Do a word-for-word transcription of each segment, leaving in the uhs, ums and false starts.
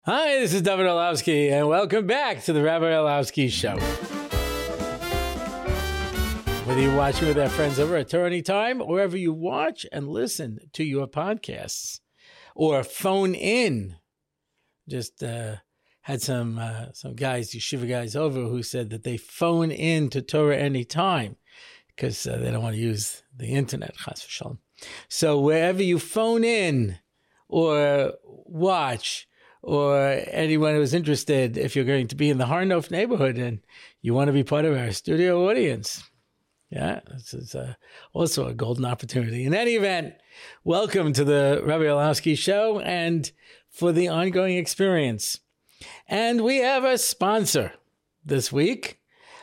Hi, this is David Orlowski, and welcome back to the Rabbi Orlowski Show. Whether you're watching with our friends over at Torah Anytime, or wherever you watch and listen to your podcasts, or phone in, just uh, had some uh, some guys, yeshiva guys over, who said that they phone in to Torah Anytime because uh, they don't want to use the internet, chas v'shalom. So wherever you phone in or watch, or anyone who's interested, if you're going to be in the Har Nof neighborhood and you want to be part of our studio audience, yeah, this is uh, also a golden opportunity. In any event, welcome to the Rabbi Orlowski Show and for the ongoing experience. And we have a sponsor this week,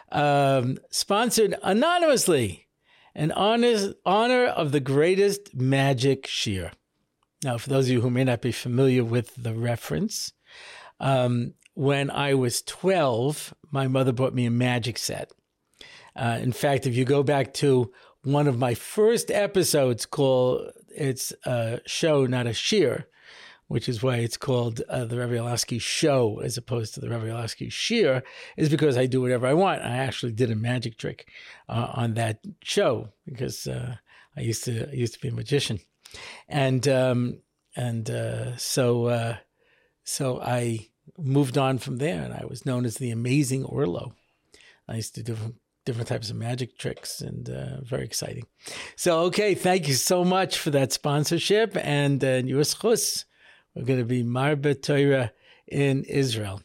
um, sponsored anonymously, in honor, honor of the greatest magic shiur. Now, for those of you who may not be familiar with the reference, um, when I was twelve, my mother bought me a magic set. Uh, in fact, if you go back to one of my first episodes called, it's a show, not a shiur, which is why it's called uh, the Rabbi Orlowski Show as opposed to the Rabbi Orlowski Shiur, is because I do whatever I want. I actually did a magic trick uh, on that show because uh, I used to I used to be a magician. And um, and uh, so uh, so I moved on from there, and I was known as the Amazing Orlo. I used to do different, different types of magic tricks, and uh, very exciting. So, okay, thank you so much for that sponsorship. And uh, Yuschus, we're going to be Marbe Torah in Israel.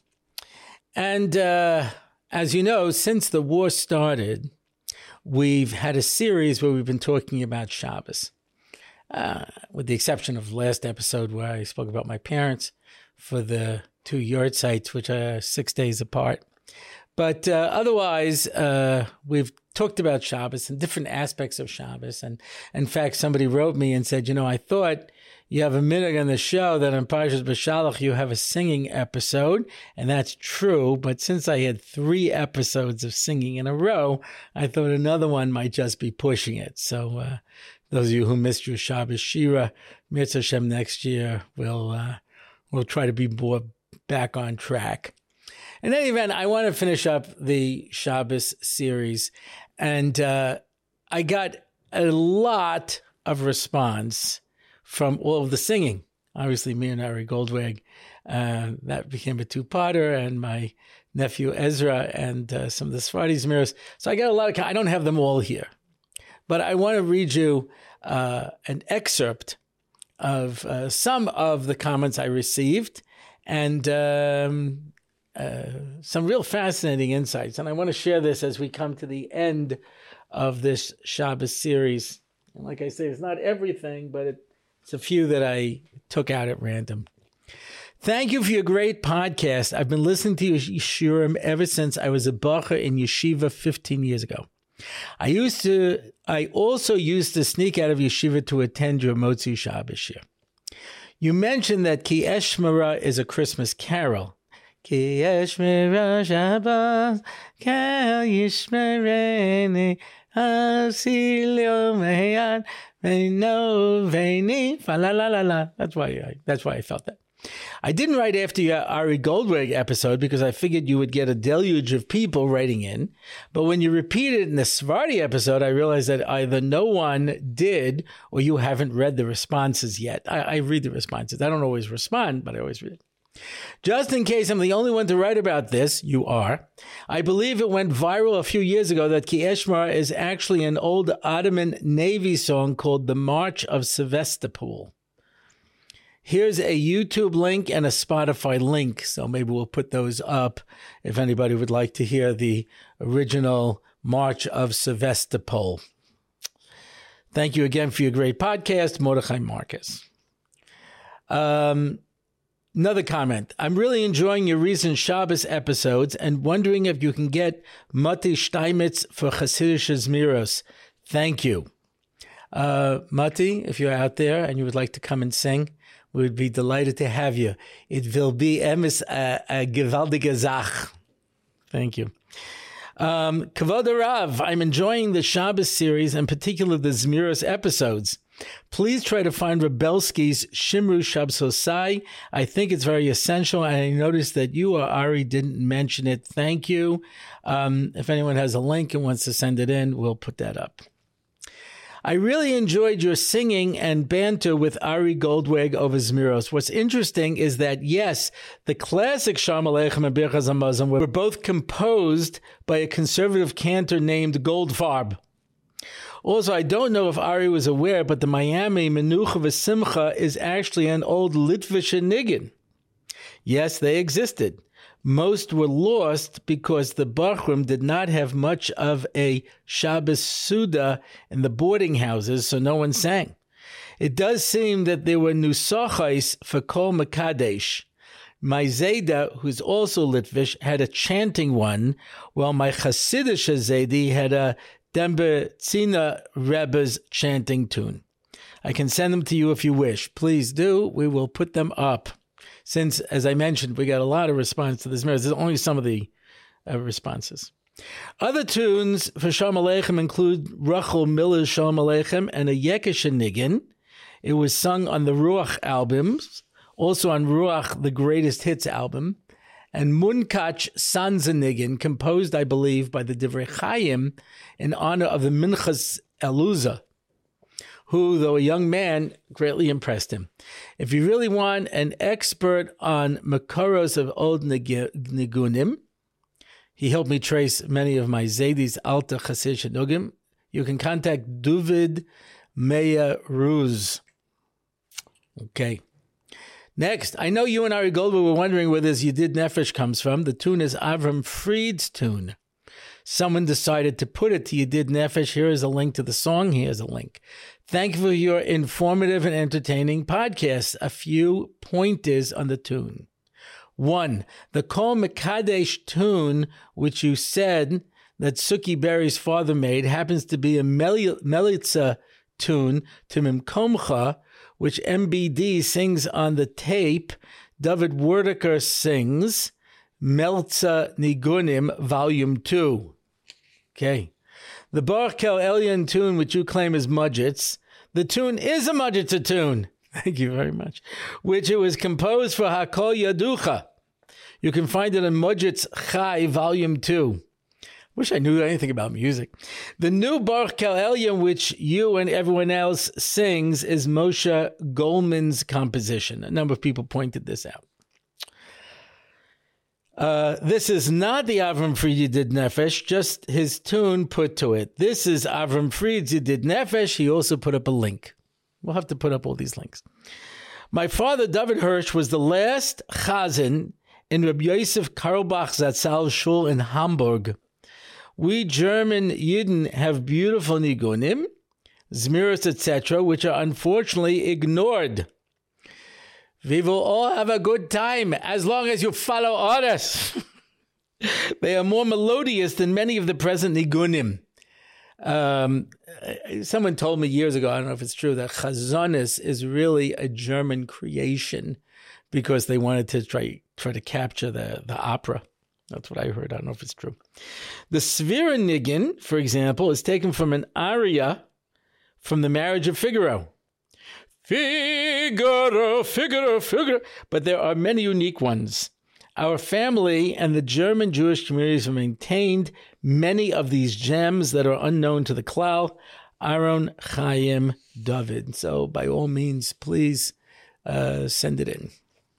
And uh, as you know, since the war started, we've had a series where we've been talking about Shabbos. Uh, with the exception of last episode where I spoke about my parents for the two yard sites, which are six days apart. But uh, otherwise, uh, we've talked about Shabbos and different aspects of Shabbos. And in fact, somebody wrote me and said, you know, I thought you have a minute on the show that on Parshas Beshalach you have a singing episode. And that's true. But since I had three episodes of singing in a row, I thought another one might just be pushing it. So, uh, those of you who missed your Shabbos Shira, Mitzvah Hashem next year, we'll, uh, we'll try to be more back on track. In any event, I want to finish up the Shabbos series. And uh, I got a lot of response from all of the singing. Obviously, me and Ari Goldwag, uh, that became a two-parter, and my nephew Ezra and uh, some of the Sephardi Zmiros. So I got a lot of, I don't have them all here. But I want to read you uh, an excerpt of uh, some of the comments I received and um, uh, some real fascinating insights. And I want to share this as we come to the end of this Shabbos series. And like I say, it's not everything, but it, it's a few that I took out at random. Thank you for your great podcast. I've been listening to your shiurim ever since I was a bacher in yeshiva fifteen years ago. I used to. I also used to sneak out of yeshiva to attend your Motzi Shabbos shiur. You mentioned that Ki Eshmera is a Christmas carol. Ki Eshmera Shabbos Kel Yishmereni Asilio Meyan Veino Veini Fa la la la la. That's why. I, that's why I felt that. I didn't write after your Ari Goldwag episode because I figured you would get a deluge of people writing in. But when you repeated it in the Sephardi episode, I realized that either no one did or you haven't read the responses yet. I, I read the responses. I don't always respond, but I always read. Just in case I'm the only one to write about this, you are. I believe it went viral a few years ago that Ki Eshmera is actually an old Ottoman Navy song called The March of Sevastopol. Here's a YouTube link and a Spotify link, so maybe we'll put those up if anybody would like to hear the original March of Sevastopol. Thank you again for your great podcast, Mordechai Marcus. Um, another comment. I'm really enjoying your recent Shabbos episodes and wondering if you can get Mati Steinmetz for Hasidic Zmiros. Thank you. Uh, Mati, if you're out there and you would like to come and sing, we would be delighted to have you. It will be emes a, a gewaltige Zach. Thank you. Um, Kavod Rav, I'm enjoying the Shabbos series, in particular the Zmiros episodes. Please try to find Rebelsky's Shimru Shabsosai. I think it's very essential, and I noticed that you or Ari didn't mention it. Thank you. Um, if anyone has a link and wants to send it in, we'll put that up. I really enjoyed your singing and banter with Ari Goldwag over Zmiros. What's interesting is that, yes, the classic Shalom Aleichem and Birchas Hamazon were both composed by a conservative cantor named Goldfarb. Also, I don't know if Ari was aware, but the Miami Menucha V'Simcha is actually an old Litvish niggin. Yes, they existed. Most were lost because the Bachrim did not have much of a Shabbos Suda in the boarding houses, so no one sang. It does seem that there were Nusachais for Kol Mekadesh. My Zayda, who's also Litvish, had a chanting one, while my Hasidish Zaydi had a Dembetzina Rebbe's chanting tune. I can send them to you if you wish. Please do. We will put them up. Since, as I mentioned, we got a lot of response to this marriage. There's only some of the uh, responses. Other tunes for Shalom Aleichem include Rachel Miller's Shalom Aleichem and a Yekesha Niggin. It was sung on the Ruach albums, also on Ruach, the Greatest Hits album, and Munkach Sanza Niggin, composed, I believe, by the Divrei Chaim in honor of the Minchas Eluzah, who, though a young man, greatly impressed him. If you really want an expert on Makoros of old Nigunim, he helped me trace many of my Zaydi's Alta Chasidish Nugim. You can contact David Meya Ruz. Okay. Next, I know you and Ari Goldberg were wondering where this Yedid Nefesh comes from. The tune is Avram Fried's tune. Someone decided to put it to Yedid Nefesh. Here is a link to the song. Here's a link. Thank you for your informative and entertaining podcast. A few pointers on the tune. One, the Kol Mekadesh tune, which you said that Suki Berry's father made, happens to be a Melitza tune to Mimkomcha, which M B D sings on the tape. David Werdiker sings Meltza Nigunim, Volume two. Okay. The Baruch Kel Elyon tune, which you claim is Mudget's, the tune is a Mudget's tune. Thank you very much. Which it was composed for Hakol Yaducha. You can find it in Mudget's Chai, Volume two. Wish I knew anything about music. The new Baruch Kel Elyon, which you and everyone else sings, is Moshe Goldman's composition. A number of people pointed this out. Uh, this is not the Avram Fried Yedid Nefesh, just his tune put to it. This is Avram Fried's Yedid Nefesh. He also put up a link. We'll have to put up all these links. My father, David Hirsch, was the last chazan in Rabbi Yosef Karlbach Zatzal's shul in Hamburg. We German Yidden have beautiful nigunim, zmiros, et cetera, which are unfortunately ignored. We will all have a good time as long as you follow orders. They are more melodious than many of the present nigunim. Um, someone told me years ago, I don't know if it's true, that chazonis is really a German creation because they wanted to try try to capture the, the opera. That's what I heard. I don't know if it's true. The Svira Niggin, for example, is taken from an aria from The Marriage of Figaro. Figaro, Figaro, Figaro. But there are many unique ones. Our family and the German Jewish communities have maintained many of these gems that are unknown to the Klal. Aaron Chaim David. So by all means, please uh, send it in.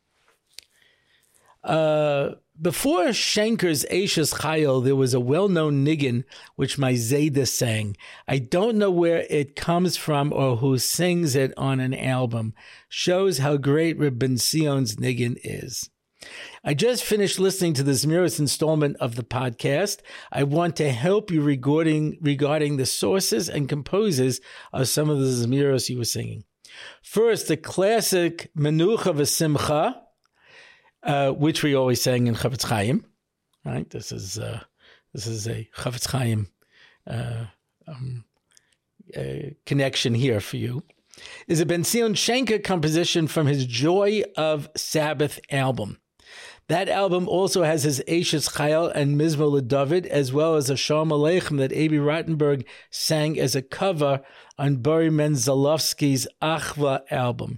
Uh, before Schenker's Eishes Chayil, there was a well-known niggin which my Zayda sang. I don't know where it comes from or who sings it on an album. Shows how great Reb Ben Sion's niggin is. I just finished listening to the Zmiros installment of the podcast. I want to help you regarding, regarding the sources and composers of some of the Zmiros you were singing. First, the classic Menucha V'Simcha, Uh, which we always sang in Chavetz Chaim, right? This is uh, this is a Chavetz Chaim uh, um, uh, connection here for you. Is a Ben Zion Schenker composition from his Joy of Sabbath album. That album also has his Eishes Chayil and Mizmor LeDavid, as well as a Shalom Aleichem that Avi Rottenberg sang as a cover on Buri Menzelowski's Achva album.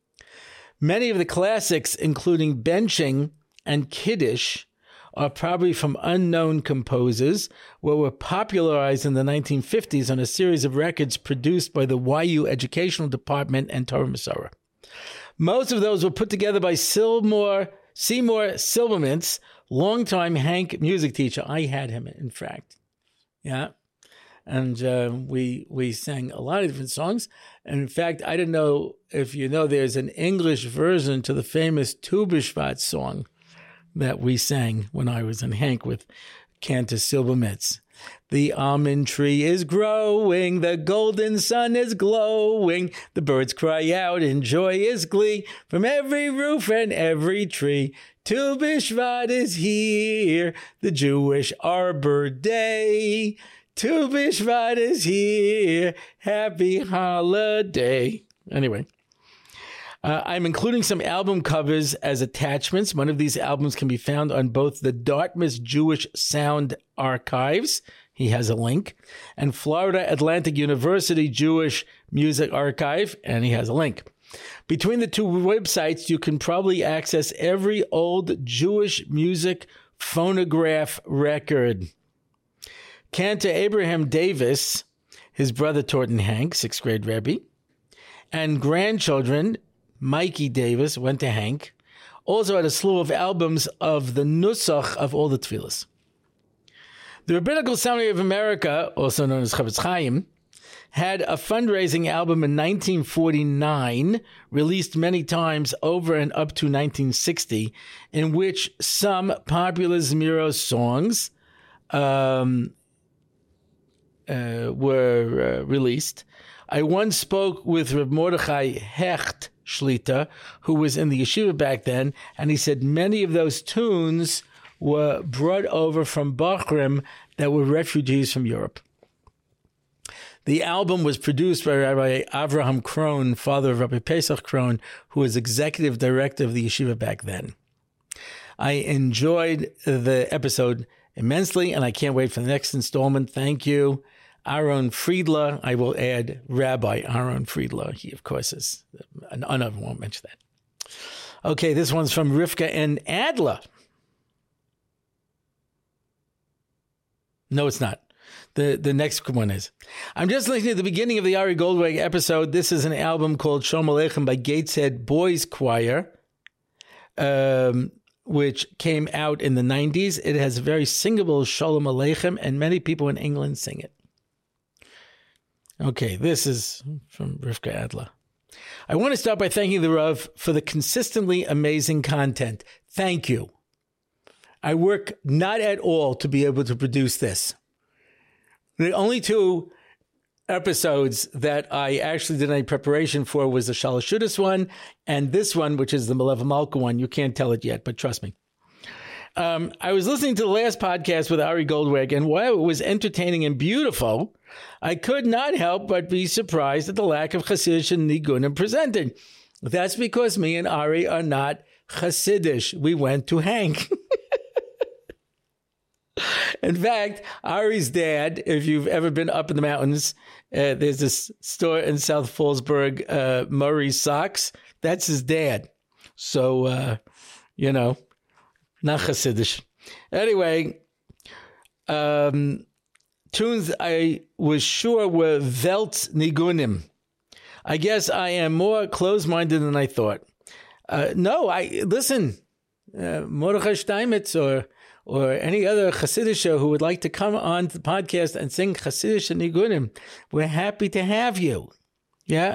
Many of the classics, including Benching and Kiddush, are probably from unknown composers, or were popularized in the nineteen fifties on a series of records produced by the Y U Educational Department and Torah Masorah. Most of those were put together by Seymour, Seymour Silvermintz, longtime Hank music teacher. I had him, in fact. Yeah. And uh, we we sang a lot of different songs. And in fact, I don't know if you know, there's an English version to the famous Tu B'Shvat song that we sang when I was in Hank with Cantor Silvermintz. The almond tree is growing, the golden sun is glowing, the birds cry out in joyous glee from every roof and every tree. Tu B'Shvat is here, the Jewish Arbor Day. Tu B'Shvat is here, happy holiday. Anyway. Uh, I'm including some album covers as attachments. One of these albums can be found on both the Dartmouth Jewish Sound Archives. He has a link. And Florida Atlantic University Jewish Music Archive. And he has a link. Between the two websites, you can probably access every old Jewish music phonograph record. Cantor Abraham Davis, his brother Torten Hank, sixth grade Rebbe, and grandchildren Mikey Davis went to Hank, also had a slew of albums of the Nusach of all the Tefillas. The Rabbinical Seminary of America, also known as Chavetz Chaim, had a fundraising album in nineteen forty-nine, released many times over and up to nineteen sixty, in which some popular Zmiros songs um, uh, were uh, released. I once spoke with Reb Mordechai Hecht Shlita, who was in the yeshiva back then, and he said many of those tunes were brought over from Bachrim that were refugees from Europe. The album was produced by Rabbi Avraham Krohn, father of Rabbi Pesach Krohn, who was executive director of the yeshiva back then. I enjoyed the episode immensely, and I can't wait for the next installment. Thank you. Aaron Friedler, I will add Rabbi Aaron Friedler. He, of course, is, another won't mention that. Okay, this one's from Rivka and Adler. No, it's not. The the next one is. I'm just listening to the beginning of the Ari Goldwag episode. This is an album called Shalom Aleichem by Gateshead Boys Choir, um, which came out in the nineties. It has a very singable Shalom Aleichem, and many people in England sing it. Okay, this is from Rivka Adler. I want to start by thanking the Rav for the consistently amazing content. Thank you. I work not at all to be able to produce this. The only two episodes that I actually did any preparation for was the Shalashudas one and this one, which is the Meleva Malka one. You can't tell it yet, but trust me. Um, I was listening to the last podcast with Ari Goldwag, and while it was entertaining and beautiful, I could not help but be surprised at the lack of Hasidish and Nigunim presented. That's because me and Ari are not Hasidish. We went to Hank. In fact, Ari's dad, if you've ever been up in the mountains, uh, there's this store in South Fallsburg, uh, Murray Socks. That's his dad. So, uh, you know, not Hasidish. Anyway, um, tunes I was sure were Welt Nigunim. I guess I am more closed-minded than I thought. Uh, no, I listen, uh, Mordechai Steinmetz or or any other Hasidish who would like to come on the podcast and sing Hasidish and Nigunim, we're happy to have you. Yeah.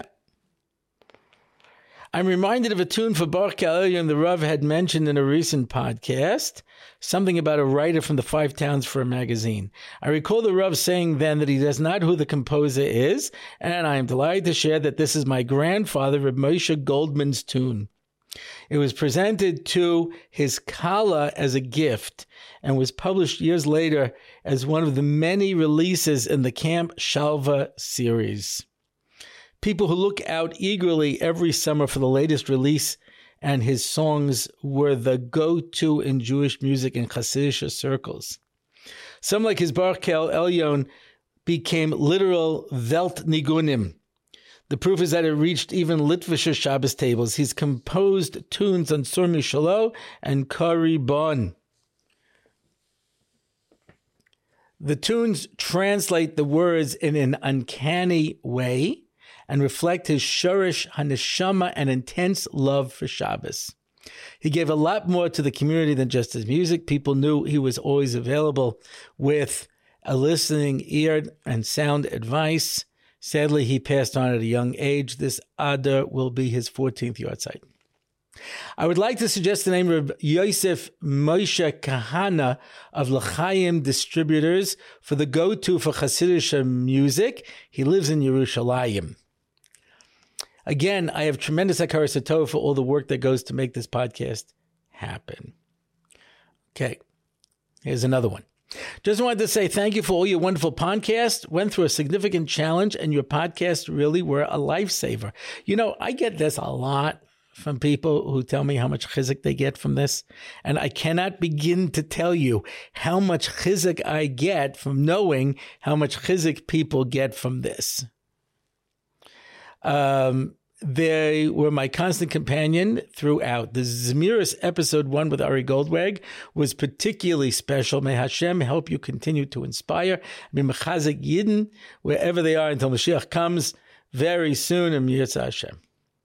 I'm reminded of a tune for Baruch Elyon the Rav had mentioned in a recent podcast, something about a writer from the Five Towns for a magazine. I recall the Rav saying then that he does not know who the composer is, and I am delighted to share that this is my grandfather, Reb Moshe Goldman's tune. It was presented to his Kala as a gift and was published years later as one of the many releases in the Camp Shalva series. People who look out eagerly every summer for the latest release and his songs were the go-to in Jewish music and Hasidic circles. Some, like his Baruch Kel Elyon, became literal Welt Nigunim. The proof is that it reached even Litvischer Shabbos tables. He's composed tunes on Sur Mishalo and Kari Bon. The tunes translate the words in an uncanny way and reflect his shurish, haneshama, and intense love for Shabbos. He gave a lot more to the community than just his music. People knew he was always available with a listening ear and sound advice. Sadly, he passed on at a young age. This Adar will be his fourteenth yahrzeit. I would like to suggest the name of Yosef Moshe Kahana of L'chaim Distributors for the go-to for Hasidic music. He lives in Yerushalayim. Again, I have tremendous hakaras hatov for all the work that goes to make this podcast happen. Okay, here's another one. Just wanted to say thank you for all your wonderful podcasts. Went through a significant challenge, and your podcasts really were a lifesaver. You know, I get this a lot from people who tell me how much chizuk they get from this. And I cannot begin to tell you how much chizuk I get from knowing how much chizuk people get from this. Um, they were my constant companion throughout. The Zemiros episode one with Ari Goldwag was particularly special. May Hashem help you continue to inspire. May Mechazik Yidden, wherever they are until Mashiach comes very soon. And Yirtzeh Hashem.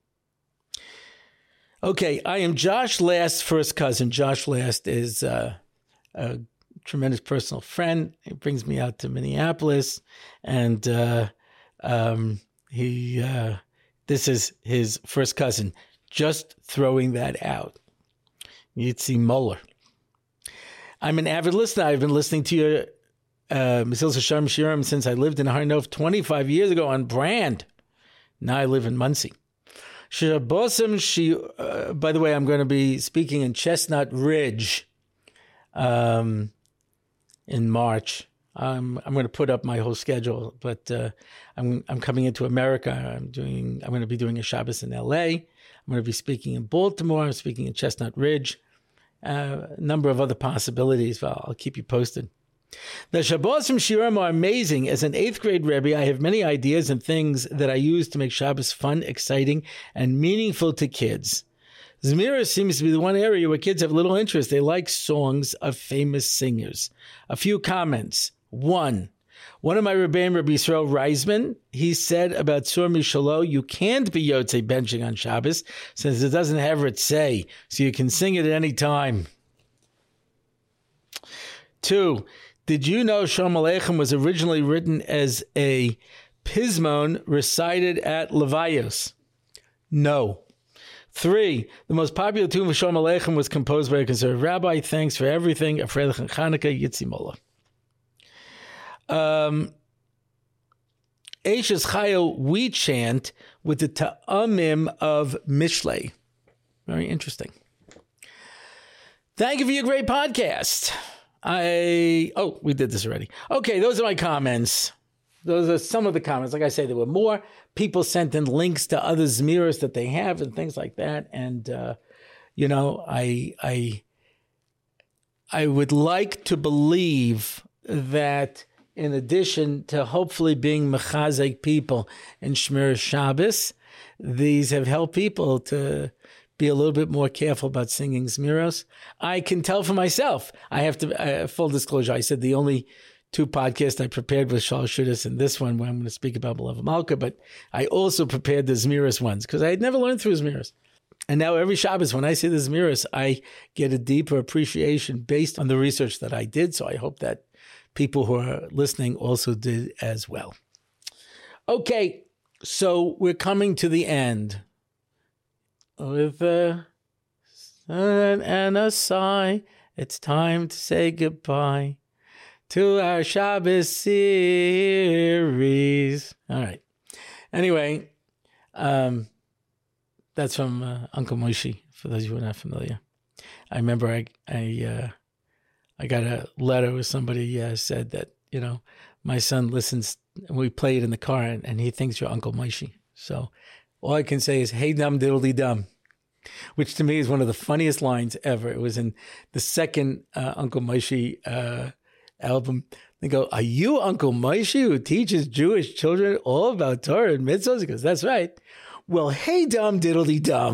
Okay, I am Josh Last's first cousin. Josh Last is uh, a tremendous personal friend. He brings me out to Minneapolis, and uh, um, he uh, this is his first cousin. Just throwing that out. Yitzi Moller. I'm an avid listener. I've been listening to your uh, Mesil Sharm Shirim since I lived in Har Nof twenty-five years ago on Brand. Now I live in Monsey. Shabbosam, she, uh, by the way, I'm going to be speaking in Chestnut Ridge um, in March. Um, I'm going to put up my whole schedule, but uh, I'm I'm coming into America. I'm doing. I'm going to be doing a Shabbos in L A. I'm going to be speaking in Baltimore. I'm speaking in Chestnut Ridge. Uh, a number of other possibilities. Well, I'll keep you posted. The Shabbosim Shirim are amazing. As an eighth grade Rebbe, I have many ideas and things that I use to make Shabbos fun, exciting, and meaningful to kids. Zemiros seems to be the one area where kids have little interest. They like songs of famous singers. A few comments. One, one of my Rebbeim, Rabbi Yisrael Reisman, he said about Sur Mishalo, you can't be Yotzei benching on Shabbos since it doesn't have Ritzei, so you can sing it at any time. Two, did you know Shalom Aleichem was originally written as a pismon recited at Levayos? No. Three, the most popular tune of Shalom Aleichem was composed by a conservative rabbi. Thanks for everything. Afredach and Chanukah, Yitzi Mola. Um, Eishes Chayil, we chant with the ta'amim of Mishlei. Very interesting. Thank you for your great podcast. I, oh, we did this already. Okay, those are my comments. Those are some of the comments. Like I say, there were more. People sent in links to other Zemiros that they have and things like that. And, uh, you know, I, I, I would like to believe that in addition to hopefully being mechazek people in Shmir Shabbos, these have helped people to be a little bit more careful about singing Zemiros. I can tell for myself. I have to, uh, full disclosure, I said the only two podcasts I prepared was Shal Shudas and this one where I'm going to speak about B'Lev Malka, but I also prepared the Zemiros ones because I had never learned through Zemiros. And now every Shabbos, when I see the Zemiros, I get a deeper appreciation based on the research that I did. So I hope that people who are listening also did as well. Okay, so we're coming to the end. With a sigh and a sigh, it's time to say goodbye to our Shabbos series. All right. Anyway, um, that's from uh, Uncle Moshe, for those who are not familiar. I remember I I, uh, I got a letter where somebody uh, said that, you know, my son listens, and we play it in the car, and, and he thinks you're Uncle Moshe. So all I can say is, hey, dum diddly dum. which to me is one of the funniest lines ever. It was in the second uh, Uncle Moshe uh, album. They go, "Are you Uncle Moshe who teaches Jewish children all about Torah and mitzvahs?" He goes, "That's right." "Well, hey, dumb diddly dumb."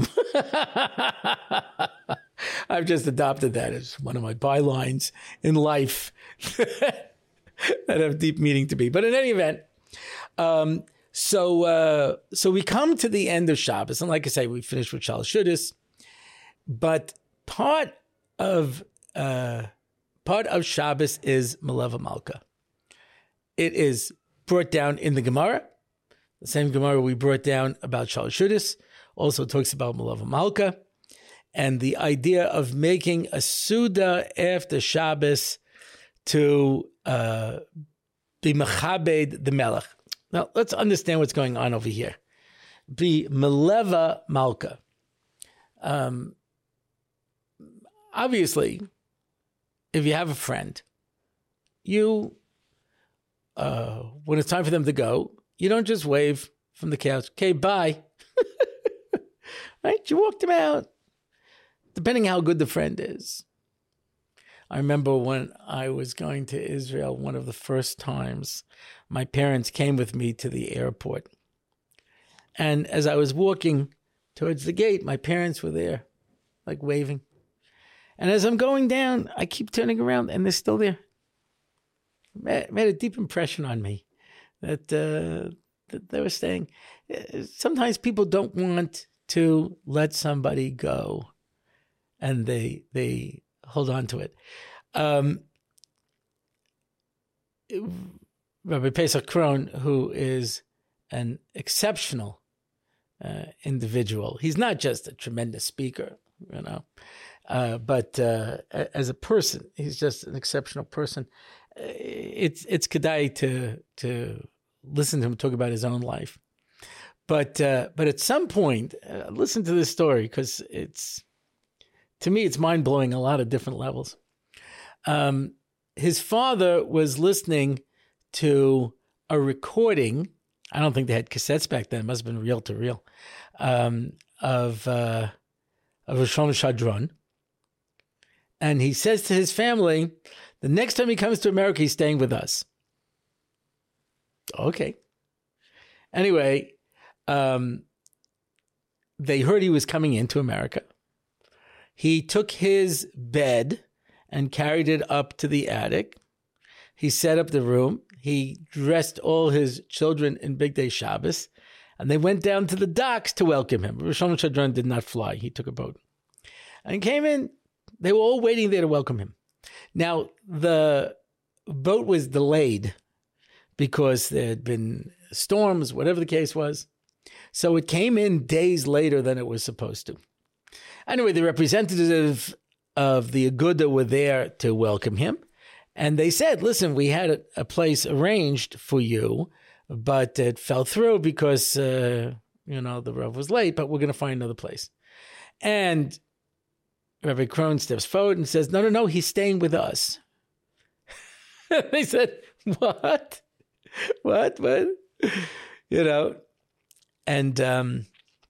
I've just adopted that as one of my bylines in life that have deep meaning to me. But in any event, um, so uh, so we come to the end of Shabbos, and like I say, we finished with Shalosh Seudos. But part of uh, part of Shabbos is Meleva Malka. It is brought down in the Gemara. The same Gemara we brought down about Shalosh Seudos also talks about Meleva Malka. And the idea of making a Suda after Shabbos to uh, be Mechabed the Melech. Now, let's understand what's going on over here. Be Meleva Malka. Um, obviously, if you have a friend, you, uh, when it's time for them to go, you don't just wave from the couch, "Okay, bye." Right? You walk them out. Depending how good the friend is. I remember when I was going to Israel, one of the first times, my parents came with me to the airport. And as I was walking towards the gate, my parents were there, like waving. And as I'm going down, I keep turning around and they're still there. It made a deep impression on me that, uh, that they were staying. Sometimes people don't want to let somebody go, and they they hold on to it. Um, Rabbi Pesach Krohn, who is an exceptional uh, individual, he's not just a tremendous speaker, you know, uh, but uh, as a person, he's just an exceptional person. It's it's kedai to to listen to him talk about his own life, but uh, but at some point, uh, listen to this story because it's. To me, it's mind-blowing on a lot of different levels. Um, his father was listening to a recording. I don't think they had cassettes back then. It must have been reel to reel um, of uh, of Roshon Shadron. And he says to his family, the next time he comes to America, he's staying with us. Okay. Anyway, um, they heard he was coming into America. He took his bed and carried it up to the attic. He set up the room. He dressed all his children in Big Day Shabbos, and they went down to the docks to welcome him. Roshon Shadron did not fly. He took a boat. And he came in. They were all waiting there to welcome him. Now, the boat was delayed because there had been storms, whatever the case was. So it came in days later than it was supposed to. Anyway, the representative of the Aguda were there to welcome him. And they said, listen, we had a, a place arranged for you, but it fell through because, uh, you know, the Rav was late, but we're going to find another place. And Rabbi Krohn steps forward and says, no, no, no, he's staying with us. They said, what? What? What? You know, and um,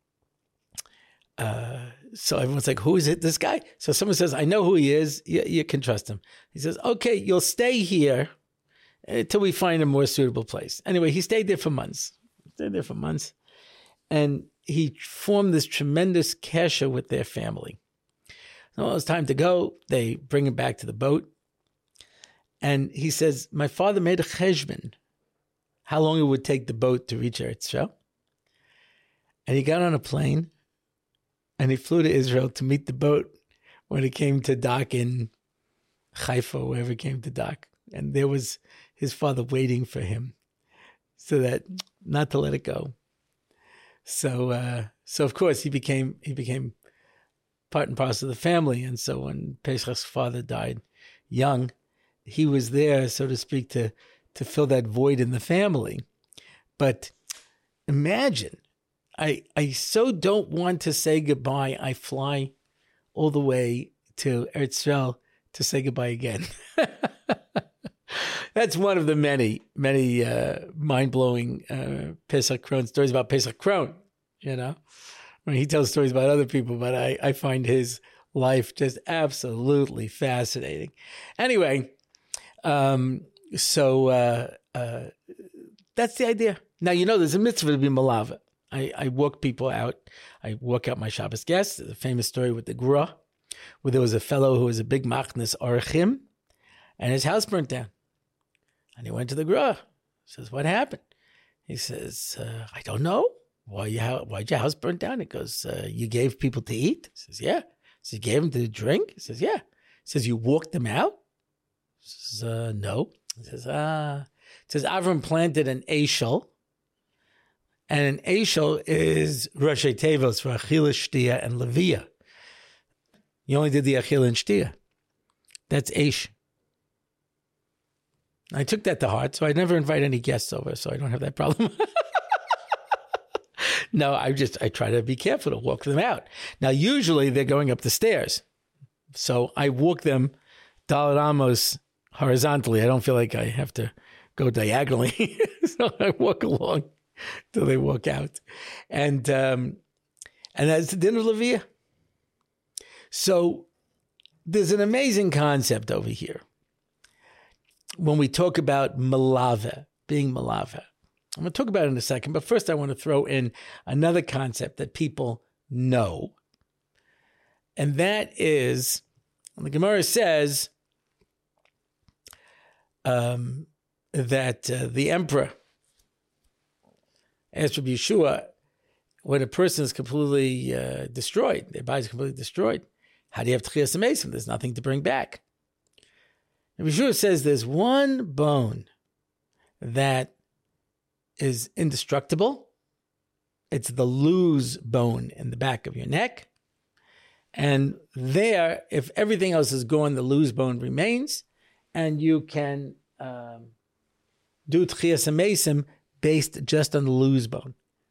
uh, so everyone's like, who is it, this guy? So someone says, I know who he is. You, you can trust him. He says, okay, you'll stay here until we find a more suitable place. Anyway, he stayed there for months. Stayed there for months. And he formed this tremendous kesher with their family. So when it was time to go, they bring him back to the boat. And he says, my father made a cheshbon, how long it would take the boat to reach Eretz Yisrael. And he got on a plane and he flew to Israel to meet the boat when it came to dock in Haifa, wherever it came to dock. And there was his father waiting for him so that not to let it go. So, uh, so of course he became, he became part and parcel of the family. And so when Pesach's father died young, he was there, so to speak, to, to fill that void in the family. But imagine, I, I so don't want to say goodbye. I fly all the way to Eretz Yisrael to say goodbye again. That's one of the many, many uh, mind-blowing uh, Pesach Krohn stories about Pesach Krohn, you know. when he tells stories about other people, but I, I find his life just absolutely fascinating. Anyway, um, so uh, uh, that's the idea. Now, you know, there's a mitzvah to be malava. I, I walk people out. I walk out my Shabbos guests. There's a famous story with the Gra, where there was a fellow who was a big machnas orachim, and his house burnt down. And he went to the Gra. He says, what happened? He says, uh, I don't know. Why you ha- why'd your house burn down? He goes, uh, you gave people to eat? He says, yeah. He says, you gave them to drink? He says, yeah. He says, you walked them out? He says, uh, no. He says, ah. It says, Avram planted an Eshel, and an Eshel is Rashi Tevos for Achila, Shtia, and Levia. You only did the Achila and Shtia. That's Esh. I took that to heart, so I never invite any guests over, so I don't have that problem. No, I just, I try to be careful to walk them out. Now, usually they're going up the stairs. So I walk them Dalet Amos horizontally. I don't feel like I have to go diagonally. So I walk along till they walk out. And um, and that's the din of Levia. So there's an amazing concept over here when we talk about malava, being malava. I'm going to talk about it in a second, but first I want to throw in another concept that people know. And that is, the Gemara says um, that uh, the emperor asked Rabbi Yeshua, when a person is completely uh, destroyed, their body is completely destroyed, how do you have Tchias HaMesim? There's nothing to bring back. Rabbi Yeshua says there's one bone that is indestructible. It's the luz bone in the back of your neck. And there, if everything else is gone, the luz bone remains, and you can um, do Tchias HaMesim based just on the luz bone.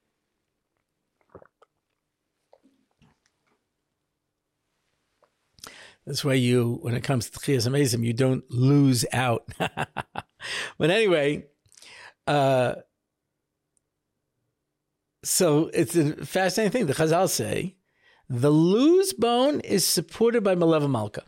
This way you, when it comes to Tchias HaMesim, you don't lose out. But anyway, uh, so it's a fascinating thing. The Chazal say, the luz bone is supported by Maleva Malka.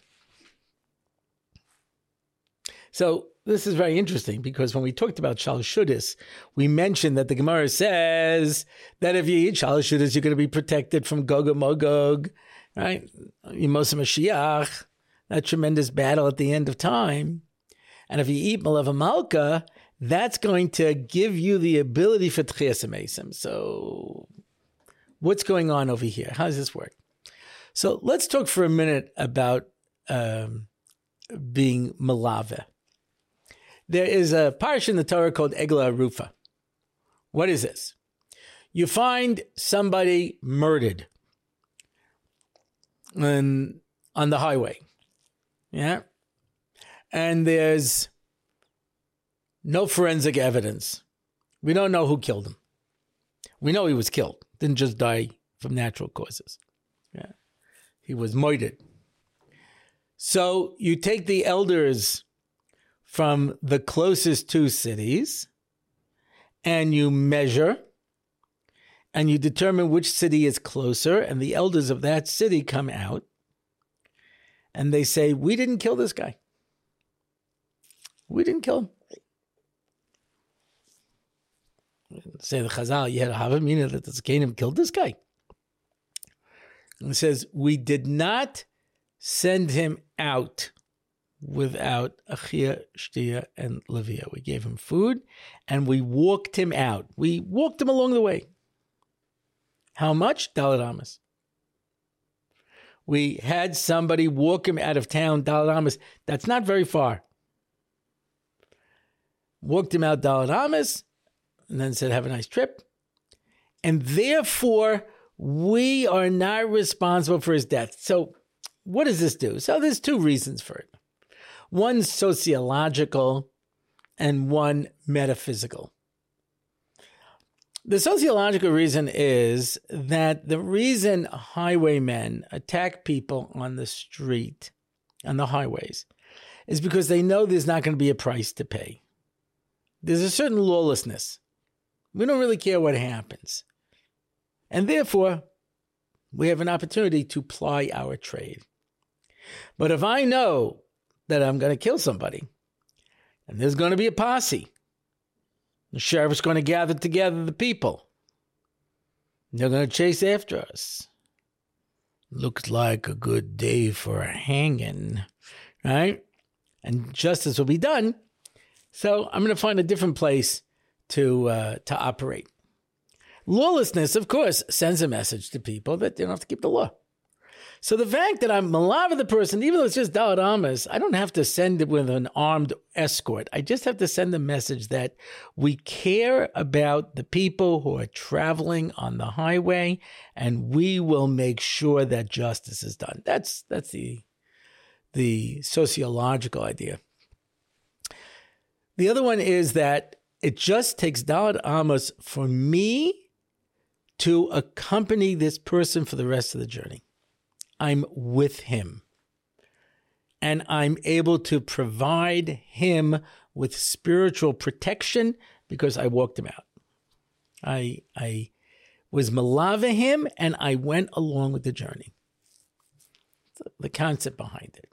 So this is very interesting because when we talked about Shalosh Shudas, we mentioned that the Gemara says that if you eat Shalosh Shudas, you're going to be protected from Gog and Magog, right? Yemos Mashiach, that tremendous battle at the end of time. And if you eat Maleva Malka, that's going to give you the ability for Tchias HaMesim. So what's going on over here? How does this work? So let's talk for a minute about um, being malava. There is a parsha in the Torah called Egla Arufa. What is this? You find somebody murdered on, on the highway. Yeah? And there's no forensic evidence. We don't know who killed him. We know he was killed. Didn't just die from natural causes. Yeah. He was murdered. So you take the elders from the closest two cities and you measure and you determine which city is closer, and the elders of that city come out and they say, we didn't kill this guy. We didn't kill him. Say the Chazal, you had a Havamina that the Zakanim killed this guy. And it says, we did not send him out without Achia, Shtia, and Levia. We gave him food and we walked him out. We walked him along the way. How much? Dalet Amos. We had somebody walk him out of town, Dalet Amos. That's not very far. Walked him out Dalet Amos, and then said, have a nice trip. And therefore, we are not responsible for his death. So what does this do? So there's two reasons for it. One sociological and one metaphysical. The sociological reason is that the reason highwaymen attack people on the street, on the highways, is because they know there's not going to be a price to pay. There's a certain lawlessness. We don't really care what happens. And therefore, we have an opportunity to ply our trade. But if I know that I'm going to kill somebody, and there's going to be a posse, the sheriff's going to gather together the people, they're going to chase after us. Looks like a good day for a hanging, right? And justice will be done. So I'm going to find a different place to uh, to operate. Lawlessness, of course, sends a message to people that they don't have to keep the law. So the fact that I'm malav the person, even though it's just Daled Amos, I don't have to send it with an armed escort. I just have to send a message that we care about the people who are traveling on the highway, and we will make sure that justice is done. That's that's the the sociological idea. The other one is that it just takes Daled Amos for me to accompany this person for the rest of the journey. I'm with him, and I'm able to provide him with spiritual protection because I walked him out. I I was malava him, and I went along with the journey. The concept behind it.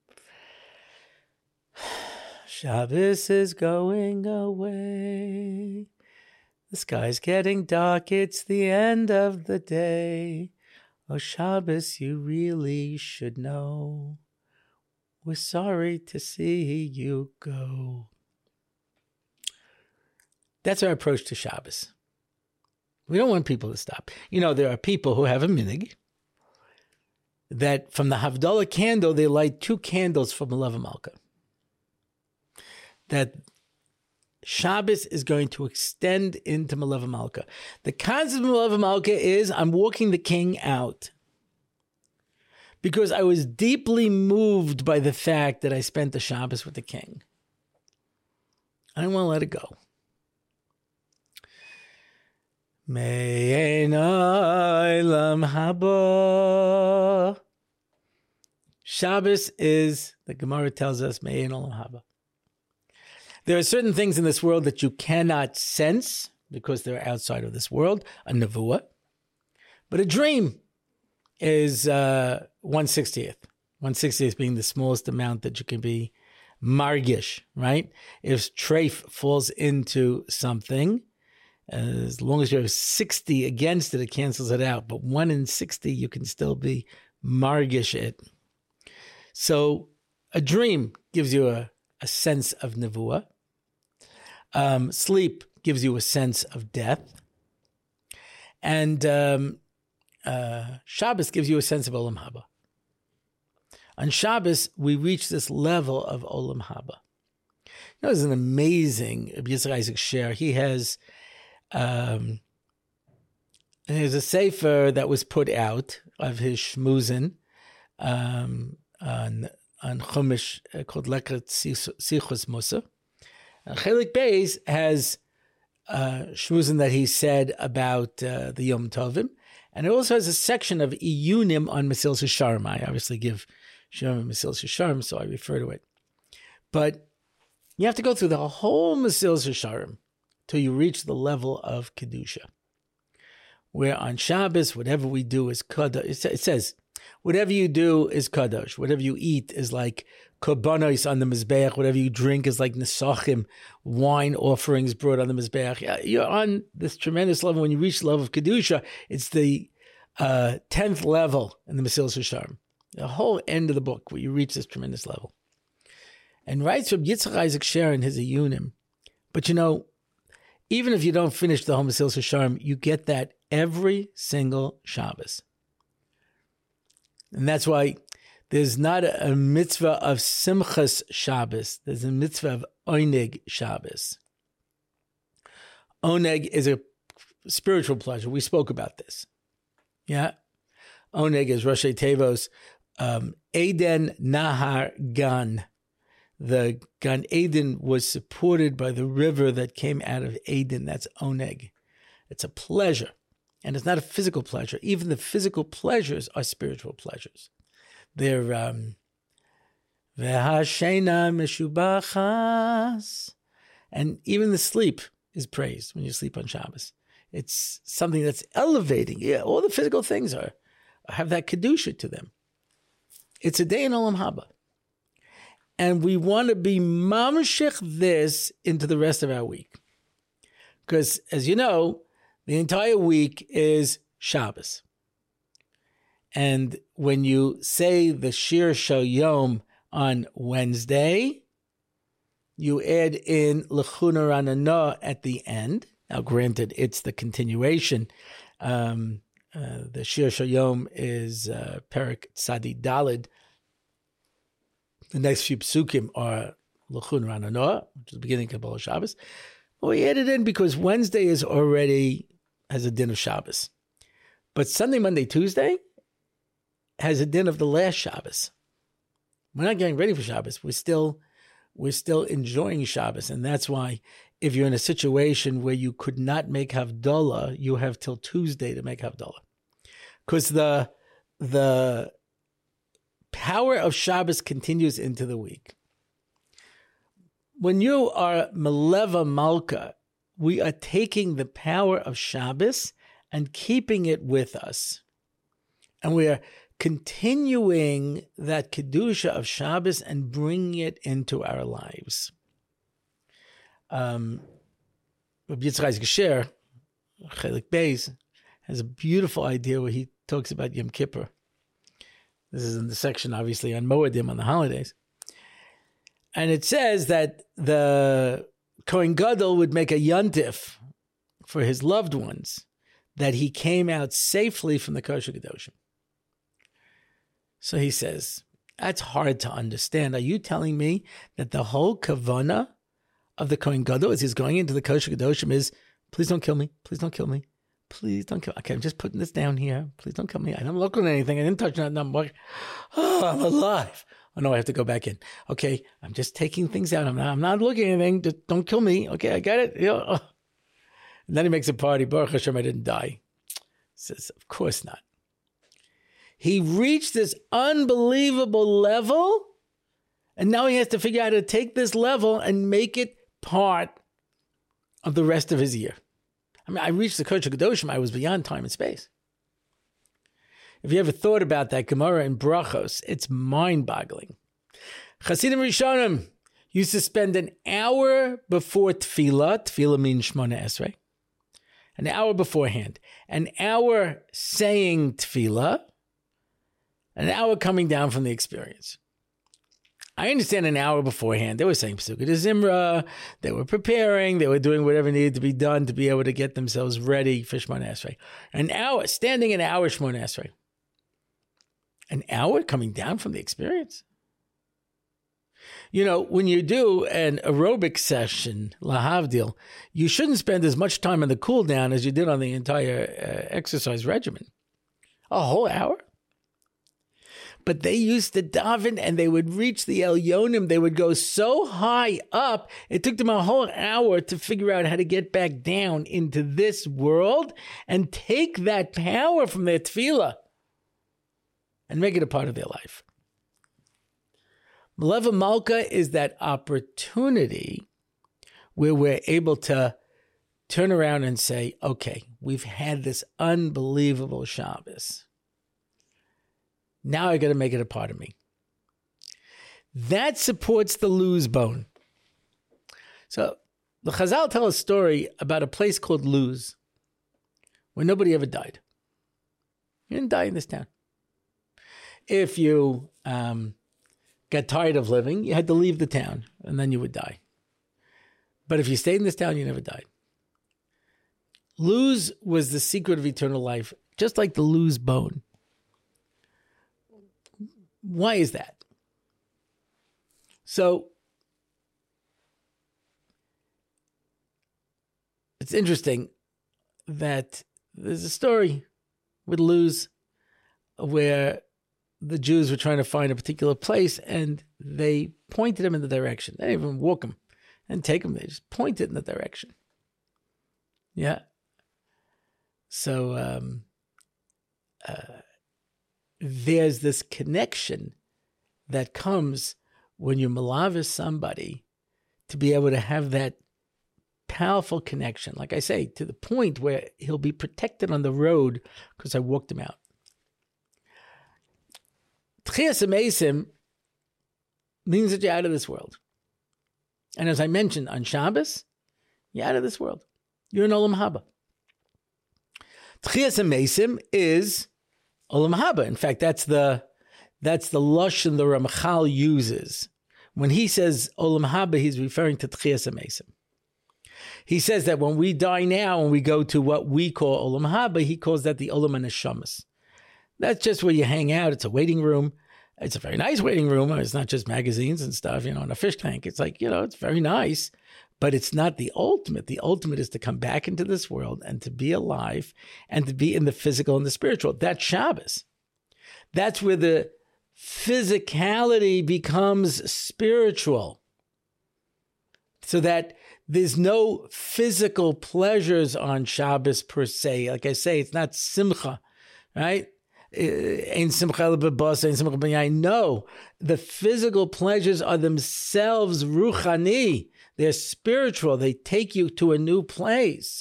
Shabbos is going away. The sky's getting dark. It's the end of the day. Oh, Shabbos, you really should know. We're sorry to see you go. That's our approach to Shabbos. We don't want people to stop. You know, there are people who have a minig that from the Havdalah candle, they light two candles for Meleva Malka. That Shabbos is going to extend into Meleva Malka. The concept of Meleva Malka is I'm walking the king out because I was deeply moved by the fact that I spent the Shabbos with the king. I don't want to let it go. Me'ein olam haba. Shabbos is, the Gemara tells us, Me'ein olam haba. There are certain things in this world that you cannot sense because they're outside of this world, a nevuah. But a dream is uh, one sixtieth. one sixtieth being the smallest amount that you can be margish, right? If treif falls into something, uh, as long as you have sixty against it, it cancels it out. But one in sixty, you can still be margish it. So a dream gives you a, a sense of nevuah. Um, sleep gives you a sense of death. And um, uh, Shabbos gives you a sense of Olam Haba. On Shabbos, we reach this level of Olam Haba. You know, there's an amazing Yitzchak Isaac Sher. He has um, there's a sefer that was put out of his shmuzin um, on, on Chumash uh, called Lekrat Sichos Musa. Chelik Beis has uh, shmuzin that he said about uh, the Yom Tovim, and it also has a section of iyunim on Mesilas Yesharim. I obviously give Shem Mesilas Yesharim, so I refer to it. But you have to go through the whole Mesilas Yesharim till you reach the level of Kedusha, where on Shabbos, whatever we do is kadosh. It says, whatever you do is kadosh. Whatever you eat is like korbanos on the mizbeach. Whatever you drink is like nesachim, wine offerings brought on the mizbeach. You're on this tremendous level. When you reach the level of kedusha, it's the uh, tenth level in the Mesilas Yesharim, the whole end of the book where you reach this tremendous level. And writes from Yitzchak Isaac Sher in his Iyunim. But you know, even if you don't finish the whole Mesilas Yesharim, you get that every single Shabbos. And that's why there's not a, a mitzvah of Simchas Shabbos. There's a mitzvah of Oneg Shabbos. Oneg is a spiritual pleasure. We spoke about this. Yeah? Oneg is Rosh Tevos. Um, Eden Nahar Gan. The Gan Eden was supported by the river that came out of Eden. That's Oneg. It's a pleasure. And it's not a physical pleasure. Even the physical pleasures are spiritual pleasures. They're um, V'hashena meshubachas, and even the sleep is praised when you sleep on Shabbos. It's something that's elevating. Yeah, all the physical things are have that Kedusha to them. It's a day in Olam Haba. And we want to be mamshich this into the rest of our week. Because, as you know, the entire week is Shabbos. And when you say the Shir Shayom on Wednesday, you add in L'chuna Ranana at the end. Now, granted, it's the continuation. Um, uh, the Shir Shayom is uh, Perek Tzadi Dalid. The next few psukim are L'chuna Ranana, which is the beginning of Kabbalah Shabbos. Well, we added in because Wednesday is already has a din of Shabbos. But Sunday, Monday, Tuesday has a din of the last Shabbos. We're not getting ready for Shabbos. We're still, we're still enjoying Shabbos. And that's why if you're in a situation where you could not make Havdalah, you have till Tuesday to make Havdalah. Because the, the power of Shabbos continues into the week. When you are Meleva Malka, we are taking the power of Shabbos and keeping it with us. And we are continuing that Kedusha of Shabbos and bringing it into our lives. Um, Rabbi Yitzchak Gesher, Chelik Beis, has a beautiful idea where he talks about Yom Kippur. This is in the section, obviously, on Moedim, on the holidays. And it says that the Kohen Gadol would make a yontif for his loved ones, that he came out safely from the Kosher Kedoshim. So he says, that's hard to understand. Are you telling me that the whole kavana of the Kohen Gadol as he's going into the Kosher Kedoshim is, please don't kill me, please don't kill me, please don't kill me. Okay, I'm just putting this down here. Please don't kill me. I don't look at anything. I didn't touch nothing. I'm like, oh, I'm alive. Oh, no, I have to go back in. Okay, I'm just taking things out. I'm not, I'm not looking at anything. Just don't kill me. Okay, I get it. You know, oh. And then he makes a party. Baruch Hashem, I didn't die. He says, of course not. He reached this unbelievable level, and now he has to figure out how to take this level and make it part of the rest of his year. I mean, I reached the Kosher Kedoshim. I was beyond time and space. If you ever thought about that Gemara in Brachos, it's mind-boggling. Chasidim Rishonim used to spend an hour before Tefillah. Tefillah means Shmona Esrei. An hour beforehand. An hour saying Tefillah. An hour coming down from the experience. I understand an hour beforehand. They were saying Pesukah de Zimra. They were preparing. They were doing whatever needed to be done to be able to get themselves ready for Shmona Esrei. An hour, standing an hour Shmona Esrei. An hour coming down from the experience? You know, when you do an aerobic session, lahavdil, you shouldn't spend as much time on the cool down as you did on the entire uh, exercise regimen. A whole hour? But they used to daven and they would reach the Elyonim. They would go so high up, it took them a whole hour to figure out how to get back down into this world and take that power from their tefillah and make it a part of their life. Meleva Malka is that opportunity where we're able to turn around and say, okay, we've had this unbelievable Shabbos. Now I got to make it a part of me. That supports the Luz bone. So the Chazal tell a story about a place called Luz, where nobody ever died. You didn't die in this town. If you um, got tired of living, you had to leave the town, and then you would die. But if you stayed in this town, you never died. Luz was the secret of eternal life, just like the Luz bone. Why is that? So, it's interesting that there's a story with Luz where the Jews were trying to find a particular place and they pointed them in the direction. They didn't even walk them and take them. They just pointed in the direction. Yeah. So, um, uh, there's this connection that comes when you malavis somebody to be able to have that powerful connection. Like I say, to the point where he'll be protected on the road because I walked him out. Tchias HaMesim means that you're out of this world. And as I mentioned, on Shabbos, you're out of this world. You're in Olam Haba. Tchias HaMesim is Olam Haba. In fact, that's the that's the lashon the Ramchal uses. When he says Olam Haba, he's referring to Tchias HaMesim. He says that when we die now and we go to what we call Olam Haba, he calls that the Olam HaNeshamas. That's just where you hang out. It's a waiting room. It's a very nice waiting room. It's not just magazines and stuff, you know, and a fish tank. It's like, you know, it's very nice, but it's not the ultimate. The ultimate is to come back into this world and to be alive and to be in the physical and the spiritual. That's Shabbos. That's where the physicality becomes spiritual. So that there's no physical pleasures on Shabbos per se. Like I say, it's not simcha, right? Ain't simcha lebabas, ain't simcha b'yayin. No, the physical pleasures are themselves ruchani. They're spiritual. They take you to a new place.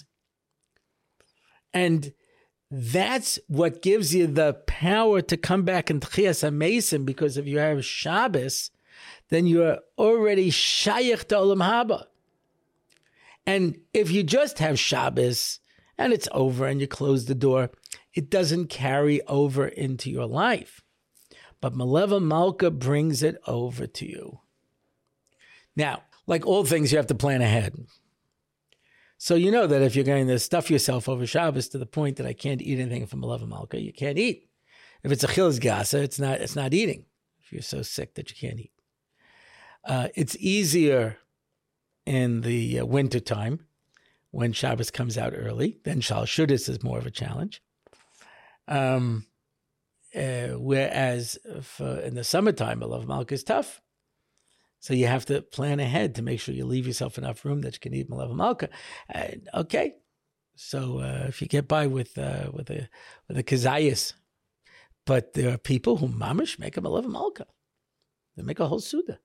And that's what gives you the power to come back in Tchias HaMesim, because if you have Shabbos, then you're already shayach to Olam Haba. And if you just have Shabbos and it's over and you close the door, it doesn't carry over into your life. But Meleva Malka brings it over to you. Now, like all things, you have to plan ahead. So you know that if you're going to stuff yourself over Shabbos to the point that I can't eat anything from Meleva Malka, you can't eat. If it's a Chil's Gasa, it's not, it's not eating. If you're so sick that you can't eat. Uh, it's easier in the uh, wintertime when Shabbos comes out early. Then Shal Shudis is more of a challenge. Um, uh, whereas for, in the summertime, Meleva Malka is tough. So you have to plan ahead to make sure you leave yourself enough room that you can eat Meleva Malka. Uh, okay. So uh, if you get by with uh, with a with a kazayas, but there are people who mamish make a Meleva Malka. They make a whole suda.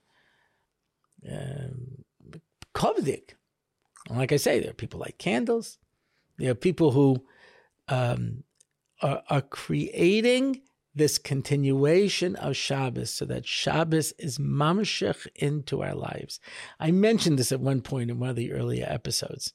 Um, Kovdik. And like I say, there are people like candles. There are people who um, are, are creating this continuation of Shabbos so that Shabbos is mamashech into our lives. I mentioned this at one point in one of the earlier episodes.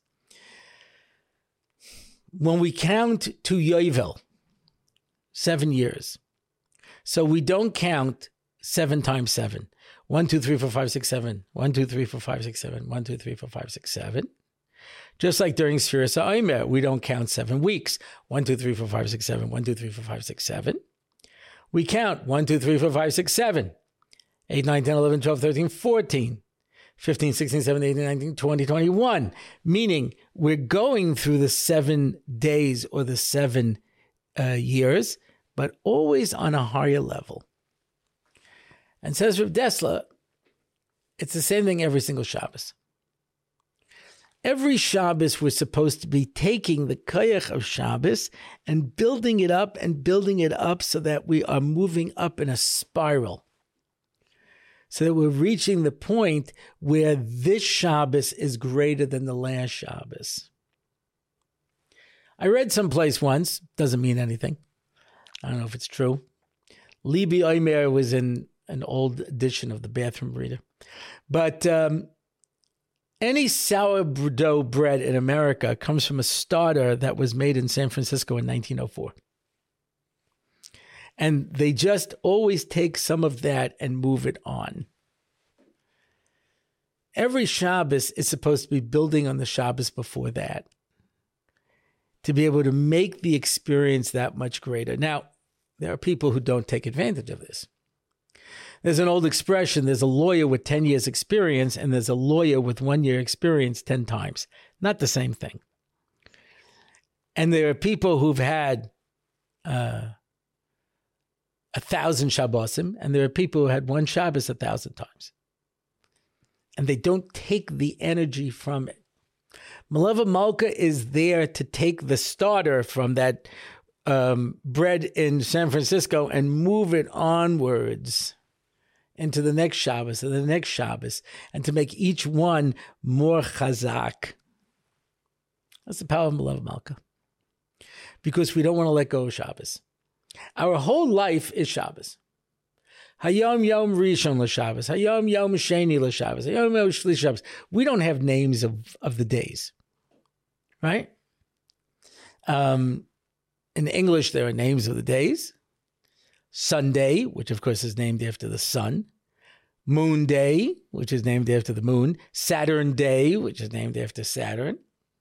When we count to Yovel, seven years, so we don't count seven times seven. One, two, three, four, five, six, seven. One, two, three, four, five, six, seven. One, two, three, four, five, six, seven. Just like during Sfiras HaOmer, we don't count seven weeks. One, two, three, four, five, six, seven. One, two, three, four, five, six, seven. We count one, two, three, four, five, six, seven. eight, nine, ten, eleven, twelve, thirteen, fourteen. fifteen, sixteen, seventeen, eighteen, nineteen, twenty, twenty-one. Meaning we're going through the seven days or the seven uh, years, but always on a higher level. And says Rav Dessler, it's the same thing every single Shabbos. Every Shabbos, we're supposed to be taking the koyach of Shabbos and building it up and building it up so that we are moving up in a spiral. So that we're reaching the point where this Shabbos is greater than the last Shabbos. I read someplace once, doesn't mean anything. I don't know if it's true. Libi Omer was in an old edition of the Bathroom Reader. But um, any sourdough bread in America comes from a starter that was made in San Francisco in nineteen oh four. And they just always take some of that and move it on. Every Shabbos is supposed to be building on the Shabbos before that, to be able to make the experience that much greater. Now, there are people who don't take advantage of this. There's an old expression, there's a lawyer with ten years experience and there's a lawyer with one year experience ten times. Not the same thing. And there are people who've had uh, a thousand Shabbosim, and there are people who had one Shabbos a thousand times. And they don't take the energy from it. Meleva Malka is there to take the starter from that um, bread in San Francisco and move it onwards into the next Shabbos and the next Shabbos, and to make each one more chazak. That's the power of Meleva Malka. Because we don't want to let go of Shabbos. Our whole life is Shabbos. Hayom Yom Rishon l'Shabbos. Hayom Yom Sheni l'Shabbos. Hayom Yom Shlishi Shabbos. We don't have names of, of the days, right? Um, in English, there are names of the days. Sunday, which of course is named after the sun. Moon Day, which is named after the moon. Saturn Day, which is named after Saturn.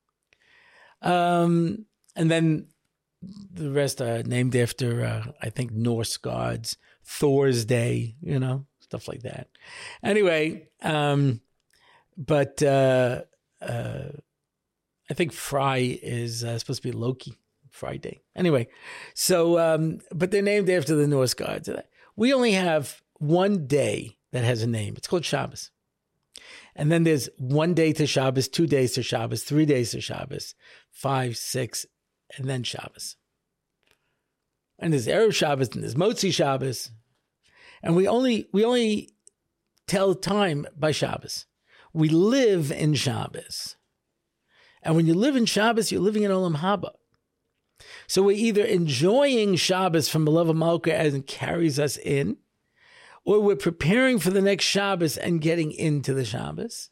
Um, and then the rest are named after, uh, I think, Norse gods. Thor's Day, you know, stuff like that. Anyway, um, but uh, uh, I think Fry is uh, supposed to be Loki, Friday. Anyway, so, um, but they're named after the Norse gods. We only have one day that has a name. It's called Shabbos. And then there's one day to Shabbos, two days to Shabbos, three days to Shabbos, five, six, and then Shabbos. And there's Erev Shabbos and there's Motzi Shabbos. And we only we only tell time by Shabbos. We live in Shabbos. And when you live in Shabbos, you're living in Olam Haba. So we're either enjoying Shabbos from Melava Malka as it carries us in, or we're preparing for the next Shabbos and getting into the Shabbos.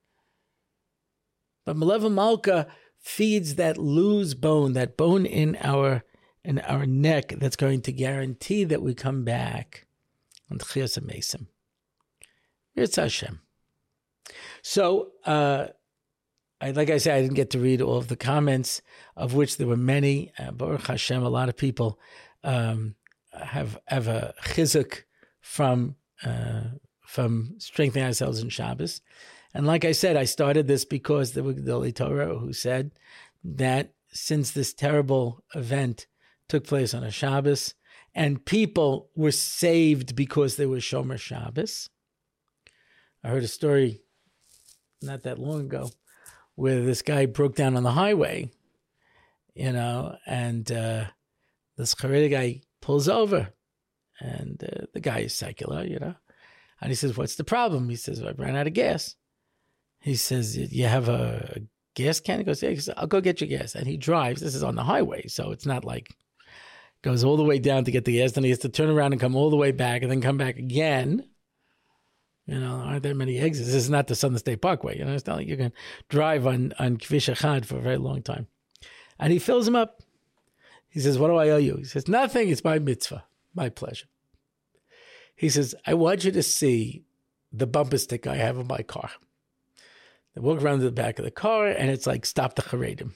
But Melava Malka feeds that loose bone, that bone in our in our neck that's going to guarantee that we come back. And Chiyas HaMesim. It's Hashem. So, uh, I, like I said, I didn't get to read all of the comments, of which there were many. Uh, Baruch Hashem, a lot of people um, have have a chizuk from uh, from strengthening ourselves in Shabbos. And like I said, I started this because there were Gedolei Torah who said that since this terrible event took place on a Shabbos, and people were saved because they were Shomer Shabbos. I heard a story not that long ago where this guy broke down on the highway, you know, and uh, this Haredi guy pulls over, and uh, the guy is secular, you know, and he says, "What's the problem?" He says, "I ran out of gas." He says, "You have a gas can?" He goes, "Yeah." He says, "I'll go get your gas." And he drives. This is on the highway, so it's not like goes all the way down to get the gas, then he has to turn around and come all the way back and then come back again. You know, aren't there many exits? This is not the Southern State Parkway. You know, it's not like you can drive on, on Kvish Echad for a very long time. And he fills him up. He says, "What do I owe you?" He says, "Nothing. It's my mitzvah, my pleasure." He says, "I want you to see the bumper sticker I have in my car." They walk around to the back of the car, and it's like, "Stop the Haredim."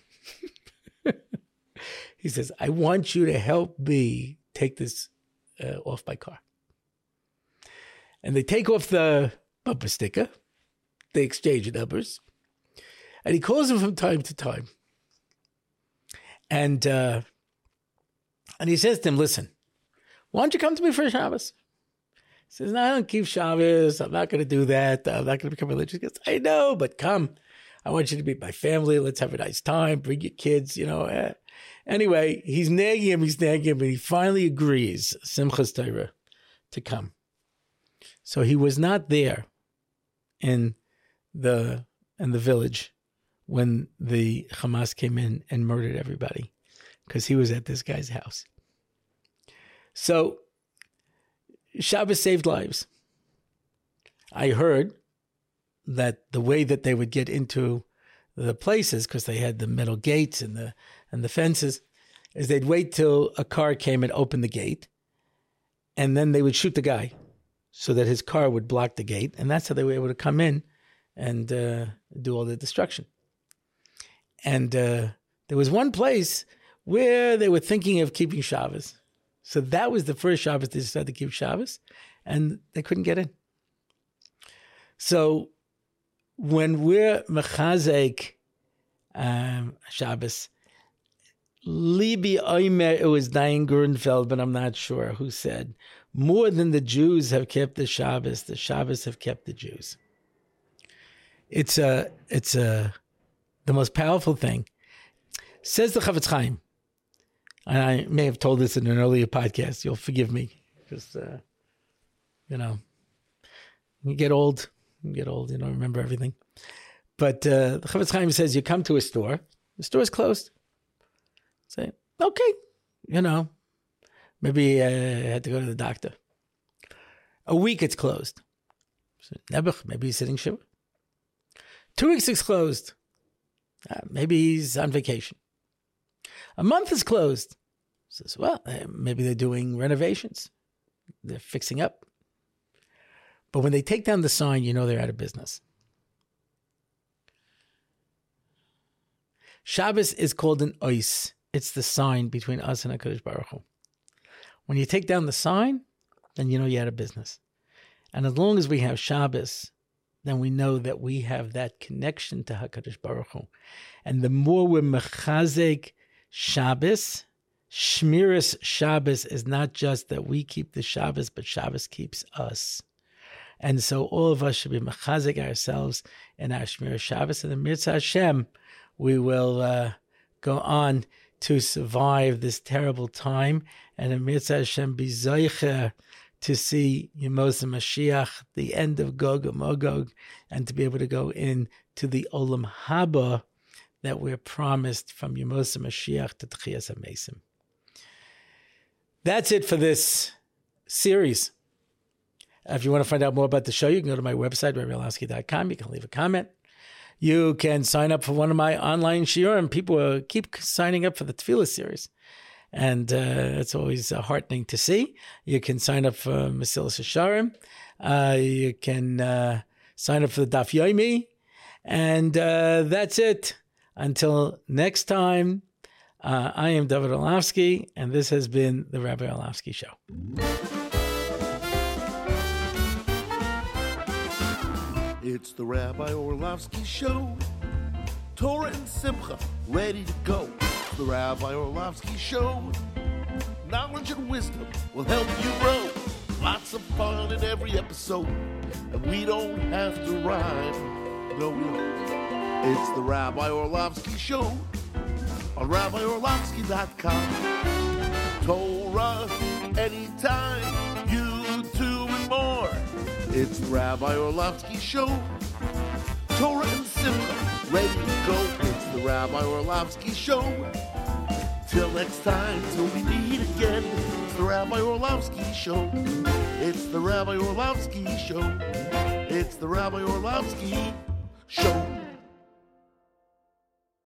He says, "I want you to help me take this uh, off my car." And they take off the bumper sticker. They exchange numbers. And he calls him from time to time. And uh, and he says to him, "Listen, why don't you come to me for Shabbos?" He says, "No, I don't keep Shabbos. I'm not going to do that. I'm not going to become religious." He goes, "I know, but come. I want you to meet my family. Let's have a nice time. Bring your kids, you know." Eh. Anyway, he's nagging him, he's nagging him, and he finally agrees, Simchas Torah, to come. So he was not there in the in the village when the Hamas came in and murdered everybody, because he was at this guy's house. So Shabbos saved lives. I heard that the way that they would get into the places, because they had the metal gates and the and the fences, is they'd wait till a car came and opened the gate, and then they would shoot the guy so that his car would block the gate, and that's how they were able to come in and uh, do all the destruction. And uh, there was one place where they were thinking of keeping Shabbos. So that was the first Shabbos they decided to keep Shabbos, and they couldn't get in. So when we're mechazek um, Shabbos, Libi Oimer, it was Diane Gurnfeld, but I'm not sure who said, more than the Jews have kept the Shabbos, the Shabbos have kept the Jews. It's a, it's a, the most powerful thing. Says the Chafetz Chaim, and I may have told this in an earlier podcast, you'll forgive me, because, uh, you know, you get old, you get old, you don't remember everything. But uh, the Chafetz Chaim says you come to a store, the store's closed. Say, okay, you know, maybe I had to go to the doctor. A week it's closed. So Nebuch, maybe he's sitting Shiva. Two weeks it's closed. Uh, maybe he's on vacation. A month is closed. Says, well, maybe they're doing renovations. They're fixing up. But when they take down the sign, you know they're out of business. Shabbos is called an ois. It's the sign between us and HaKadosh Baruch Hu. When you take down the sign, then you know you're out of business. And as long as we have Shabbos, then we know that we have that connection to HaKadosh Baruch Hu. And the more we're mechazek Shabbos, Shmiras Shabbos is not just that we keep the Shabbos, but Shabbos keeps us. And so all of us should be mechazek ourselves in our Shmiras Shabbos. And in Mitzvah Hashem, we will uh, go on to survive this terrible time. And in Mitzvah Hashem, be zoicher to see Yemos Mashiach, the end of Gog and Magog, and to be able to go in to the Olam Haba that we're promised from Yemos Mashiach to Tchias HaMesim. That's it for this series. If you want to find out more about the show, you can go to my website, rabbi orlovsky dot com. You can leave a comment. You can sign up for one of my online shiurim. People uh, keep signing up for the Tefillah series. And uh, it's always uh, heartening to see. You can sign up for Mesilas Yesharim. Uh, you can uh, sign up for the Daf Yomi. And uh, that's it. Until next time, uh, I am David Orlovsky, and this has been the Rabbi Orlovsky Show. It's the Rabbi Orlovsky Show. Torah and Simcha, ready to go. It's the Rabbi Orlovsky Show. Knowledge and wisdom will help you grow. Lots of fun in every episode. And we don't have to rhyme. No, we don't. It's the Rabbi Orlovsky Show on rabbi orlovsky dot com. Torah anytime, YouTube and more. It's the Rabbi Orlovsky Show. Torah and Simcha, ready to go. It's the Rabbi Orlovsky Show. Till next time, till we meet again. It's the Rabbi Orlovsky Show. It's the Rabbi Orlovsky Show. It's the Rabbi Orlovsky Show.